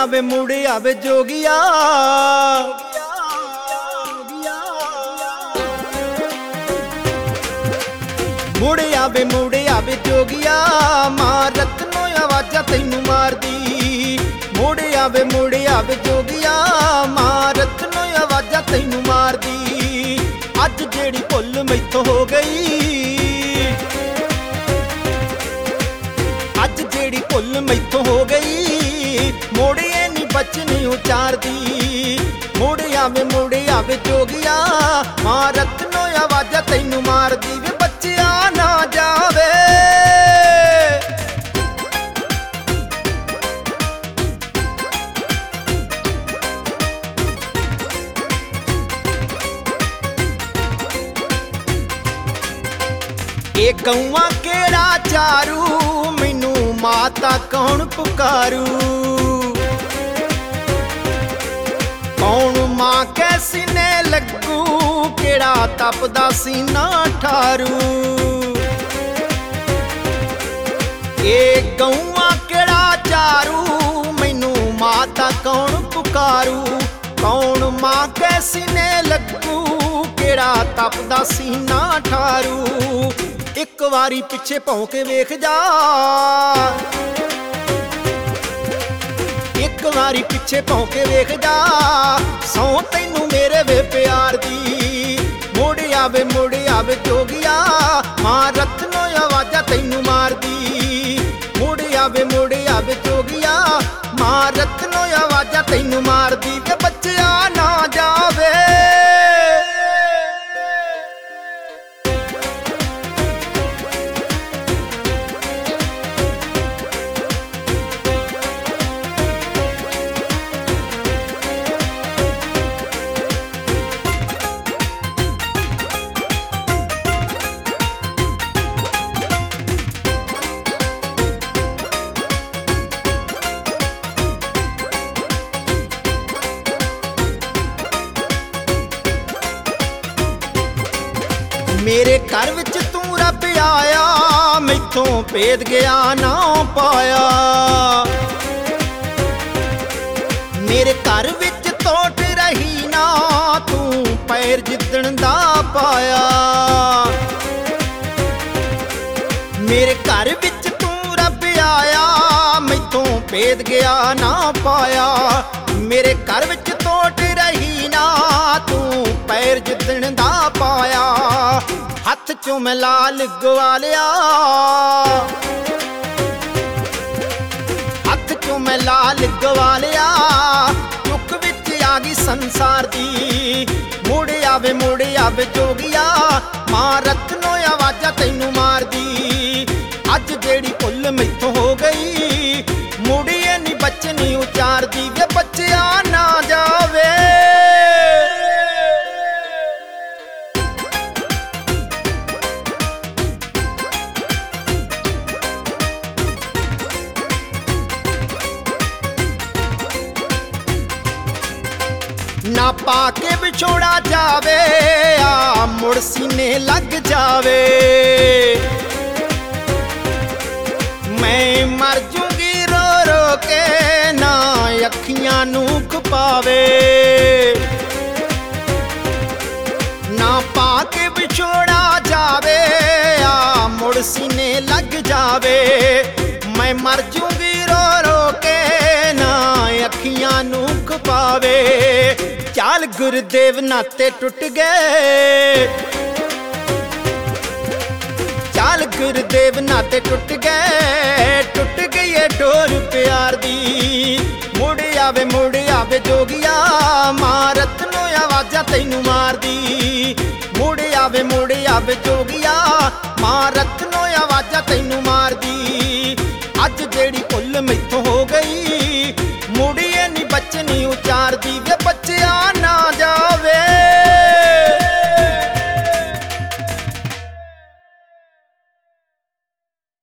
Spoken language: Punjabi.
ਆਵੇ ਜੋਗੀਆ। ਮੁੜ ਆਵੇ ਜੋਗੀਆ, ਮਾਂ ਰਤਨੋ ਆਵਾਜ਼ਾਂ ਤੈਨੂੰ ਮਾਰਦੀ। ਮੁੜ ਆਵੇ ਜੋਗੀਆ, ਮਾਂ ਰਤਨੋ ਆਵਾਜ਼ਾਂ ਤੈਨੂੰ ਮਾਰਦੀ। ਅੱਜ ਜਿਹੜੀ ਭੁੱਲ ਮੈਥੋਂ ਹੋ ਗਈ, ਅੱਜ ਜਿਹੜੀ ਭੁੱਲ ਮੈਥੋਂ ਹੋ ਗਈ, ਮੋੜੀਏ ਨੀ ਬਚਨੀ ਉਚਾਰਦੀ। ਮੁੜ ਆਵੇ ਜੋਗੀਆ, ਮਾਂ ਰਤਨੋ ਆਵਾਜ਼ਾਂ ਤੈਨੂੰ ਮਾਰਦੀ। ਵੇ ਬੱਚਿਆ ਨਾ ਜਾਵੇ, ਇਹ ਗਊਆਂ ਕਿਹੜਾ ਚਾਰੂ, ਮੈਨੂੰ ਮਾਤਾ ਕੌਣ ਪੁਕਾਰੂ। ਕੌਣ ਮਾਂ ਕੈ ਸੀਨੇ ਲੱਗੂ, ਕਿਹੜਾ ਤਪਦਾ ਸੀਨਾ ਠਾਰੂ। ਇਹ ਗਊਆਂ ਕਿਹੜਾ ਚਾਰੂ, ਮੈਨੂੰ ਮਾਤਾ ਕੌਣ ਪੁਕਾਰੂ। ਕੌਣ ਮਾਂ ਕੈ ਸੀਨੇ ਲੱਗੂ, ਕਿਹੜਾ ਤਪਦਾ ਸੀਨਾ ਠਾਰੂ। ਇੱਕ ਵਾਰੀ ਪਿੱਛੇ ਭੌਂ ਕੇ ਵੇਖ ਜਾ, ਇੱਕ ਵਾਰੀ ਪਿੱਛੇ ਭੌਂ ਕੇ ਵੇਖ ਜਾ, ਸੌ ਤੈਨੂੰ ਮੇਰੇ ਵੇ ਪਿਆਰ ਦੀ। ਮੁੜ ਆਵੇ ਜੋਗੀਆ, ਮਾਂ ਰਤਨੋ ਆਵਾਜ਼ਾਂ ਤੈਨੂੰ ਮਾਰਦੀ। ਮੁੜ ਆਵੇ ਜੋਗੀਆ, ਮਾਂ ਰਤਨੋ ਆਵਾਜ਼ਾਂ ਤੈਨੂੰ ਮਾਰਦੀ। ਤੇ ਬੱਚਿਆ ਨਾ ਜਾਵੇ, ਮੇਰੇ ਘਰ ਵਿੱਚ ਤੂੰ ਰੱਬ ਆਇਆ, ਮੈਥੋਂ ਭੇਦ ਗਿਆ ਨਾ ਪਾਇਆ। ਮੇਰੇ ਘਰ ਵਿੱਚ ਤੋਟ ਰਹੀ ਨਾ, ਤੂੰ ਪੈਰ ਜਿੱਦਣ ਦਾ ਪਾਇਆ। ਮੇਰੇ ਘਰ ਵਿੱਚ ਤੂੰ ਰੱਬ ਆਇਆ, ਮੈਥੋਂ ਭੇਦ ਗਿਆ ਨਾ ਪਾਇਆ। ਮੇਰੇ ਘਰ ਵਿੱਚ ਤੋਟ ਰਹੀ ਨਾ, ਤੂੰ ਪੈਰ ਜਿੱਦਣ ਦਾ ਪਾਇਆ। ਹੱਥ ਚੋਂ ਮੈਂ ਲਾਲ ਗਵਾ ਲਿਆ, ਹੱਥ ਚੋਂ ਮੈਂ ਲਾਲ ਗਵਾ ਲਿਆ। ਚੁੱਕ ਵਿੱਚ ਆ ਗਈ ਸੰਸਾਰ ਦੀ। ਮੁੜ ਆਵੇ ਜੋਗੀਆ, ਮਾਂ ਰਤਨੋ ਆਵਾਜ਼ਾਂ ਤੈਨੂੰ ਮਾਰਦੀ। ਅੱਜ ਜਿਹੜੀ ਭੁੱਲ ਮੈਥੋਂ ਹੋ ਗਈ, ਮੁੜੀਏ ਨੀ ਬਚਨੀ ਉਚਾਰਦੀ। ਵੇ ਬੱਚਿਆ ਨਾ ਜਾਵੇ, ਨਾ ਪਾ ਕੇ ਵਿਛੋੜਾ ਜਾਵੇ, ਆ ਮੁੜ ਸੀਨੇ ਲੱਗ ਜਾਵੇ। ਮੈਂ ਮਰ ਜੂੰਗੀ ਰੋ ਰੋ ਕੇ, ਨਾ ਅੱਖੀਆਂ ਨੂੰ ਖਪਾਵੇ। ਨਾ ਪਾ ਕੇ ਵਿਛੋੜਾ ਜਾਵੇ, ਆ ਮੁੜ ਸੀਨੇ ਲੱਗ ਜਾਵੇ। ਮੈਂ ਮਰ ਜੂੰਗੀ ਰੋ ਰੋ ਕੇ, ਨਾ ਅੱਖੀਆਂ ਨੂੰ ਖਪਾਵੇ। ਚਾਲ ਗੁਰਦੇਵ ਨਾਤੇ ਟੁੱਟ ਗਏ, ਚਾਲ ਗੁਰਦੇਵ ਨਾਤੇ ਟੁੱਟ ਗਈ ਏ ਡੋਰ ਪਿਆਰ ਦੀ। ਮੁੜ ਆਵੇ ਜੋਗੀਆ, ਮਾਂ ਰਤਨੋ ਆਵਾਜ਼ਾਂ ਤੈਨੂੰ ਮਾਰਦੀ। ਮੁੜ ਆਵੇ ਜੋਗੀਆ, ਮਾਂ ਰਤਨੋ ਆਵਾਜ਼ਾਂ ਤੈਨੂੰ